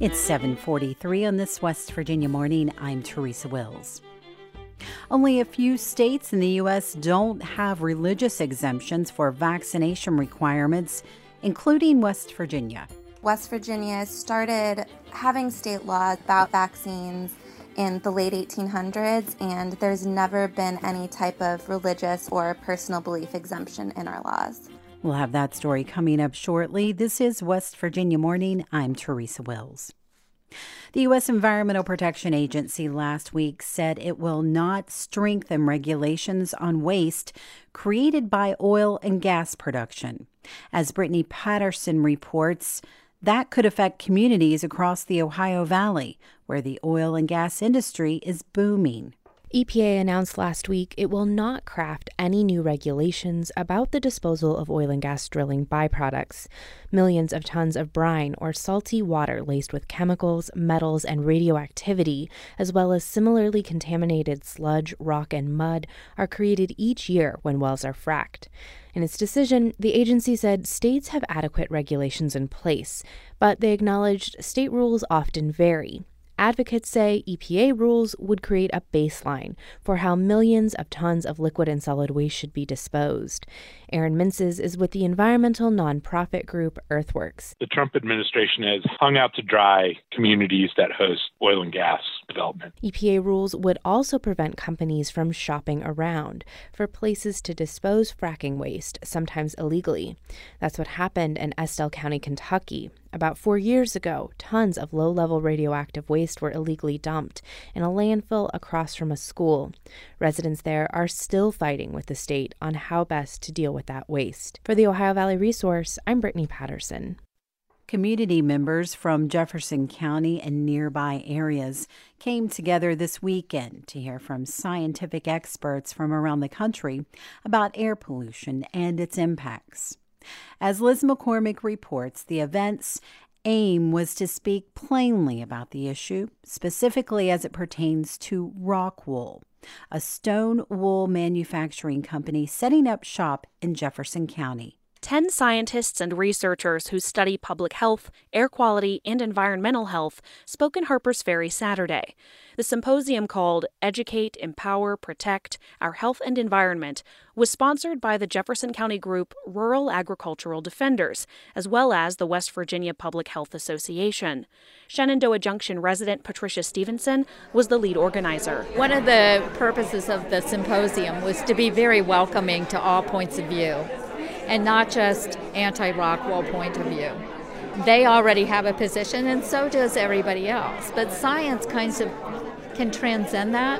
It's 7:43 on this West Virginia morning. I'm Teresa Wills. Only a few states in the U.S. don't have religious exemptions for vaccination requirements, including West Virginia. West Virginia started having state laws about vaccines in the late 1800s, and there's never been any type of religious or personal belief exemption in our laws. We'll have that story coming up shortly. This is West Virginia Morning. I'm Teresa Wills. The U.S. Environmental Protection Agency last week said it will not strengthen regulations on waste created by oil and gas production. As Brittany Patterson reports, that could affect communities across the Ohio Valley, where the oil and gas industry is booming. EPA announced last week it will not craft any new regulations about the disposal of oil and gas drilling byproducts. Millions of tons of brine or salty water laced with chemicals, metals, and radioactivity, as well as similarly contaminated sludge, rock, and mud, are created each year when wells are fracked. In its decision, the agency said states have adequate regulations in place, but they acknowledged state rules often vary. Advocates say EPA rules would create a baseline for how millions of tons of liquid and solid waste should be disposed. Aaron Minces is with the environmental nonprofit group Earthworks. The Trump administration has hung out to dry communities that host oil and gas development. EPA rules would also prevent companies from shopping around for places to dispose fracking waste, sometimes illegally. That's what happened in Estelle County, Kentucky. About 4 years ago, tons of low-level radioactive waste were illegally dumped in a landfill across from a school. Residents there are still fighting with the state on how best to deal with that waste. For the Ohio Valley Resource, I'm Brittany Patterson. Community members from Jefferson County and nearby areas came together this weekend to hear from scientific experts from around the country about air pollution and its impacts. As Liz McCormick reports, the event's aim was to speak plainly about the issue, specifically as it pertains to Rockwool, a stone wool manufacturing company setting up shop in Jefferson County. 10 scientists and researchers who study public health, air quality, and environmental health spoke in Harpers Ferry Saturday. The symposium, called Educate, Empower, Protect Our Health and Environment, was sponsored by the Jefferson County group Rural Agricultural Defenders, as well as the West Virginia Public Health Association. Shenandoah Junction resident Patricia Stevenson was the lead organizer. One of the purposes of the symposium was to be very welcoming to all points of view, and not just anti-Rockwool point of view. They already have a position, and so does everybody else. But science kind of can transcend that,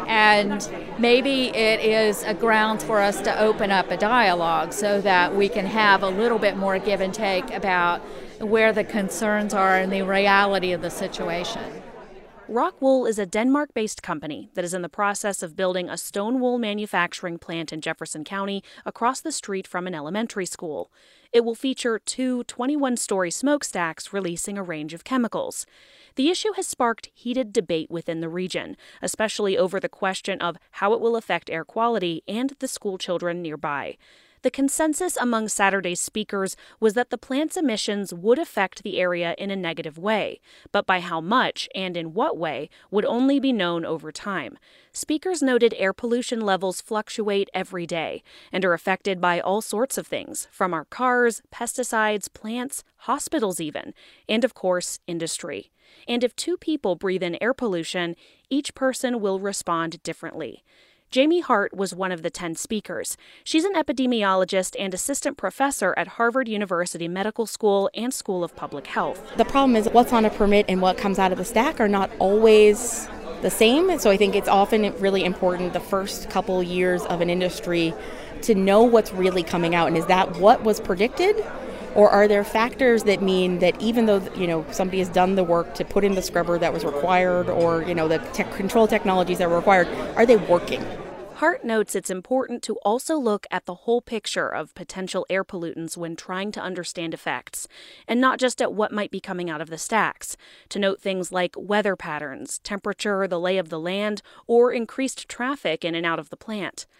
and maybe it is a ground for us to open up a dialogue so that we can have a little bit more give and take about where the concerns are and the reality of the situation. Rockwool is a Denmark-based company that is in the process of building a stone wool manufacturing plant in Jefferson County across the street from an elementary school. It will feature 2 21-story smokestacks releasing a range of chemicals. The issue has sparked heated debate within the region, especially over the question of how it will affect air quality and the school children nearby. The consensus among Saturday's speakers was that the plant's emissions would affect the area in a negative way, but by how much and in what way would only be known over time. Speakers noted air pollution levels fluctuate every day and are affected by all sorts of things, from our cars, pesticides, plants, hospitals even, and of course, industry. And if 2 people breathe in air pollution, each person will respond differently. Jamie Hart was one of the 10 speakers. She's an epidemiologist and assistant professor at Harvard University Medical School and School of Public Health. The problem is what's on a permit and what comes out of the stack are not always the same. So I think it's often really important the first couple years of an industry to know what's really coming out. And is that what was predicted? Or are there factors that mean that even though, somebody has done the work to put in the scrubber that was required, or, the control technologies that were required, are they working? Hart notes it's important to also look at the whole picture of potential air pollutants when trying to understand effects, and not just at what might be coming out of the stacks, to note things like weather patterns, temperature, the lay of the land, or increased traffic in and out of the plant.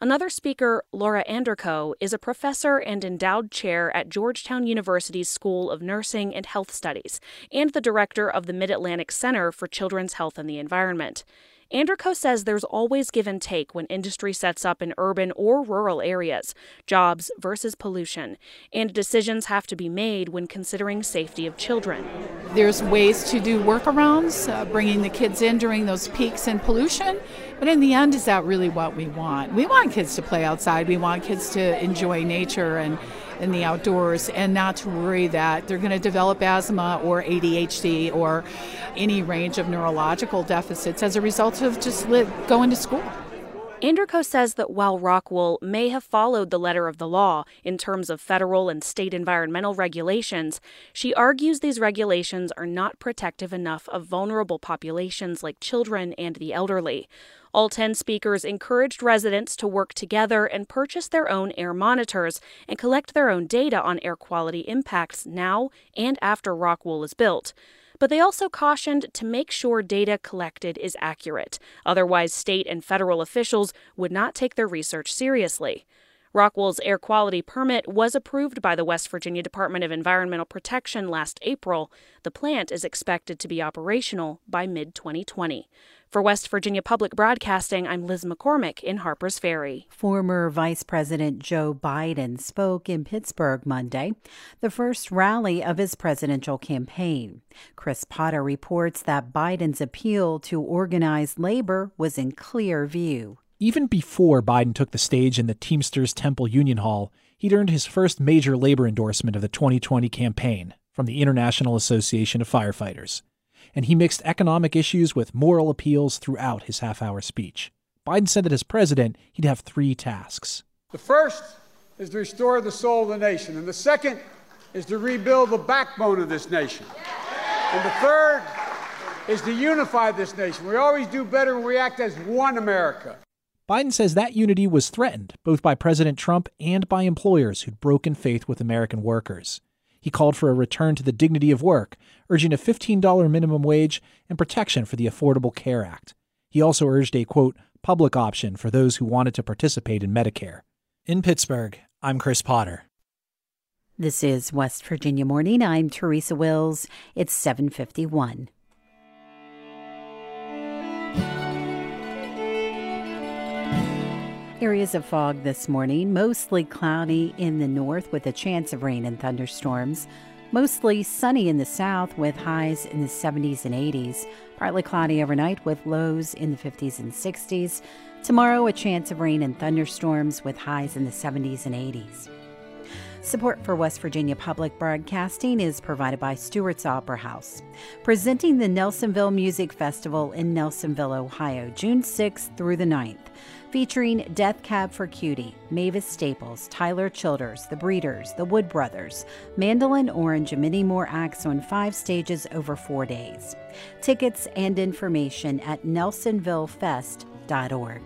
Another speaker, Laura Anderko, is a professor and endowed chair at Georgetown University's School of Nursing and Health Studies and the director of the Mid-Atlantic Center for Children's Health and the Environment. Anderko says there's always give and take when industry sets up in urban or rural areas, jobs versus pollution, and decisions have to be made when considering safety of children. There's ways to do workarounds, bringing the kids in during those peaks in pollution, but in the end, is that really what we want? We want kids to play outside. We want kids to enjoy nature and the outdoors and not to worry that they're going to develop asthma or ADHD or any range of neurological deficits as a result of just going to school. Anderko says that while Rockwool may have followed the letter of the law in terms of federal and state environmental regulations, she argues these regulations are not protective enough of vulnerable populations like children and the elderly. All 10 speakers encouraged residents to work together and purchase their own air monitors and collect their own data on air quality impacts now and after Rockwool is built. But they also cautioned to make sure data collected is accurate. Otherwise, state and federal officials would not take their research seriously. Rockwool's air quality permit was approved by the West Virginia Department of Environmental Protection last April. The plant is expected to be operational by mid-2020. For West Virginia Public Broadcasting, I'm Liz McCormick in Harpers Ferry. Former Vice President Joe Biden spoke in Pittsburgh Monday, the first rally of his presidential campaign. Chris Potter reports that Biden's appeal to organized labor was in clear view. Even before Biden took the stage in the Teamsters Temple Union Hall, he'd earned his first major labor endorsement of the 2020 campaign from the International Association of Firefighters. And he mixed economic issues with moral appeals throughout his half-hour speech. Biden said that as president, he'd have 3 tasks. The first is to restore the soul of the nation, and the second is to rebuild the backbone of this nation. And the third is to unify this nation. We always do better when we act as one America. Biden says that unity was threatened both by President Trump and by employers who'd broken faith with American workers. He called for a return to the dignity of work, urging a $15 minimum wage and protection for the Affordable Care Act. He also urged a, quote, public option for those who wanted to participate in Medicare. In Pittsburgh, I'm Chris Potter. This is West Virginia Morning. I'm Teresa Wills. It's 7:51. Areas of fog this morning, mostly cloudy in the north with a chance of rain and thunderstorms. Mostly sunny in the south with highs in the 70s and 80s. Partly cloudy overnight with lows in the 50s and 60s. Tomorrow, a chance of rain and thunderstorms with highs in the 70s and 80s. Support for West Virginia Public Broadcasting is provided by Stewart's Opera House, presenting the Nelsonville Music Festival in Nelsonville, Ohio, June 6th through the 9th. Featuring Death Cab for Cutie, Mavis Staples, Tyler Childers, The Breeders, The Wood Brothers, Mandolin Orange, and many more acts on 5 stages over 4 days. Tickets and information at nelsonvillefest.org.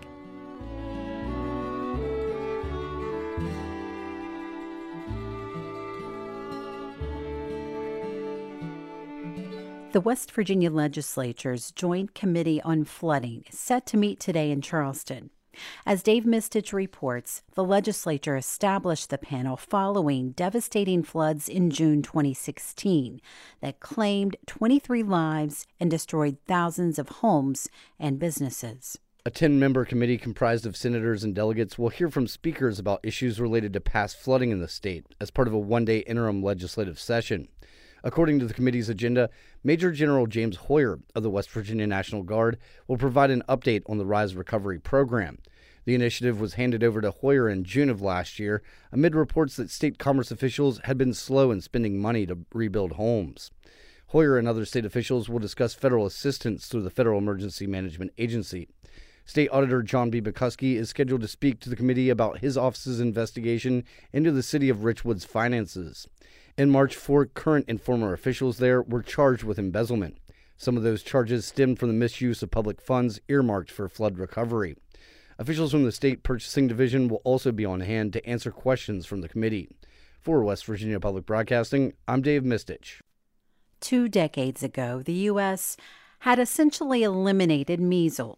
The West Virginia Legislature's Joint Committee on Flooding is set to meet today in Charleston. As Dave Mistich reports, the legislature established the panel following devastating floods in June 2016 that claimed 23 lives and destroyed thousands of homes and businesses. A 10-member committee comprised of senators and delegates will hear from speakers about issues related to past flooding in the state as part of a one-day interim legislative session. According to the committee's agenda, Major General James Hoyer of the West Virginia National Guard will provide an update on the RISE Recovery Program. The initiative was handed over to Hoyer in June of last year, amid reports that state commerce officials had been slow in spending money to rebuild homes. Hoyer and other state officials will discuss federal assistance through the Federal Emergency Management Agency. State Auditor John B. Bukowski is scheduled to speak to the committee about his office's investigation into the city of Richwood's finances. In March, 4 current and former officials there were charged with embezzlement. Some of those charges stemmed from the misuse of public funds earmarked for flood recovery. Officials from the State Purchasing Division will also be on hand to answer questions from the committee. For West Virginia Public Broadcasting, I'm Dave Mistich. 2 decades ago, the U.S. had essentially eliminated measles.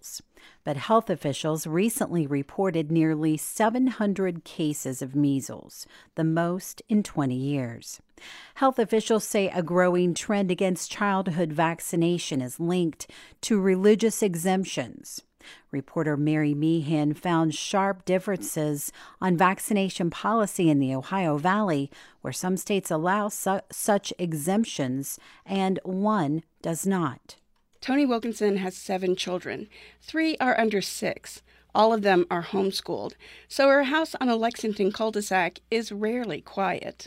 But health officials recently reported nearly 700 cases of measles, the most in 20 years. Health officials say a growing trend against childhood vaccination is linked to religious exemptions. Reporter Mary Meehan found sharp differences on vaccination policy in the Ohio Valley, where some states allow such exemptions and one does not. Tony Wilkinson has 7 children. 3 are under 6. All of them are homeschooled, so her house on a Lexington cul-de-sac is rarely quiet.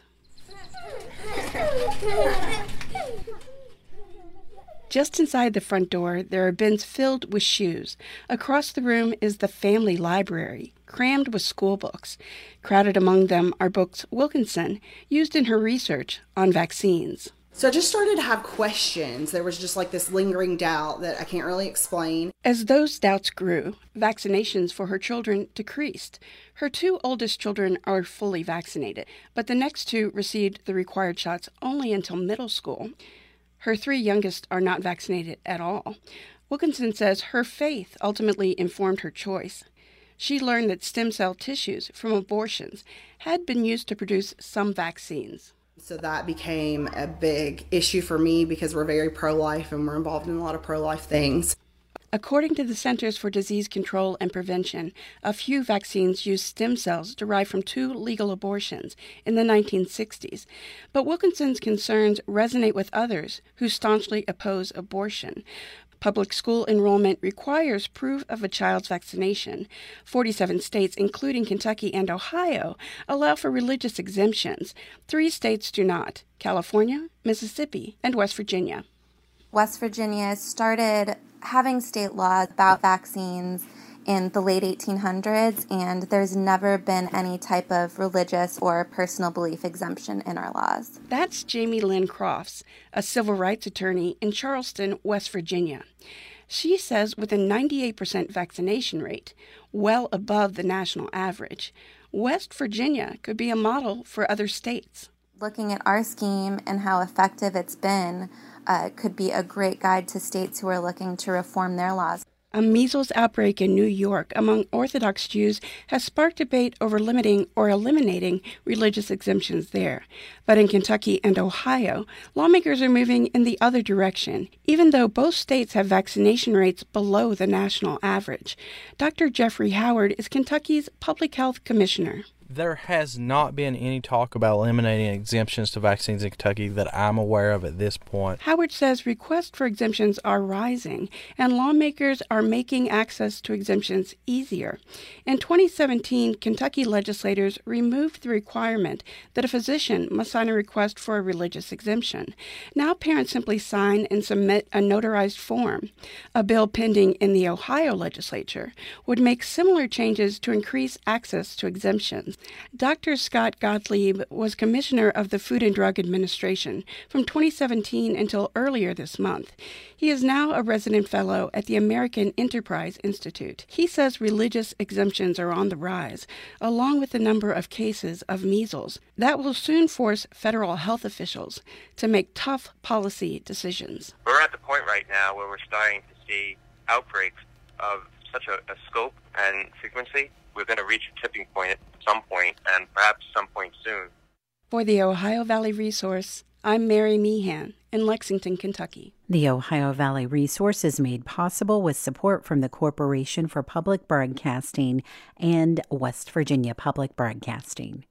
Just inside the front door, there are bins filled with shoes. Across the room is the family library, crammed with school books. Crowded among them are books Wilkinson used in her research on vaccines. So I just started to have questions. There was just like this lingering doubt that I can't really explain. As those doubts grew, vaccinations for her children decreased. Her 2 oldest children are fully vaccinated, but the next 2 received the required shots only until middle school. Her 3 youngest are not vaccinated at all. Wilkinson says her faith ultimately informed her choice. She learned that stem cell tissues from abortions had been used to produce some vaccines. So that became a big issue for me because we're very pro-life and we're involved in a lot of pro-life things. According to the Centers for Disease Control and Prevention, a few vaccines use stem cells derived from 2 legal abortions in the 1960s. But Wilkinson's concerns resonate with others who staunchly oppose abortion. Public school enrollment requires proof of a child's vaccination. 47 states, including Kentucky and Ohio, allow for religious exemptions. 3 states do not: California, Mississippi, and West Virginia. West Virginia started having state laws about vaccines in the late 1800s, and there's never been any type of religious or personal belief exemption in our laws. That's Jamie Lynn Crofts, a civil rights attorney in Charleston, West Virginia. She says with a 98% vaccination rate, well above the national average, West Virginia could be a model for other states. Looking at our scheme and how effective it's been could be a great guide to states who are looking to reform their laws. A measles outbreak in New York among Orthodox Jews has sparked debate over limiting or eliminating religious exemptions there. But in Kentucky and Ohio, lawmakers are moving in the other direction, even though both states have vaccination rates below the national average. Dr. Jeffrey Howard is Kentucky's public health commissioner. There has not been any talk about eliminating exemptions to vaccines in Kentucky that I'm aware of at this point. Howard says requests for exemptions are rising, and lawmakers are making access to exemptions easier. In 2017, Kentucky legislators removed the requirement that a physician must sign a request for a religious exemption. Now parents simply sign and submit a notarized form. A bill pending in the Ohio legislature would make similar changes to increase access to exemptions. Dr. Scott Gottlieb was commissioner of the Food and Drug Administration from 2017 until earlier this month. He is now a resident fellow at the American Enterprise Institute. He says religious exemptions are on the rise, along with the number of cases of measles. That will soon force federal health officials to make tough policy decisions. We're at the point right now where we're starting to see outbreaks of such a scope and frequency. We're going to reach a tipping point at some point, and perhaps some point soon. For the Ohio Valley Resource, I'm Mary Meehan in Lexington, Kentucky. The Ohio Valley Resource is made possible with support from the Corporation for Public Broadcasting and West Virginia Public Broadcasting.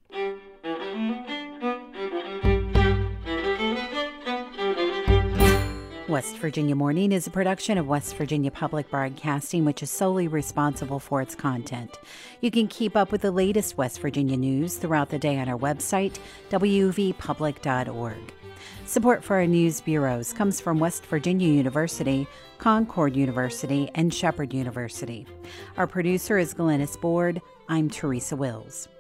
West Virginia Morning is a production of West Virginia Public Broadcasting, which is solely responsible for its content. You can keep up with the latest West Virginia news throughout the day on our website, wvpublic.org. Support for our news bureaus comes from West Virginia University, Concord University, and Shepherd University. Our producer is Glennis Board. I'm Teresa Wills.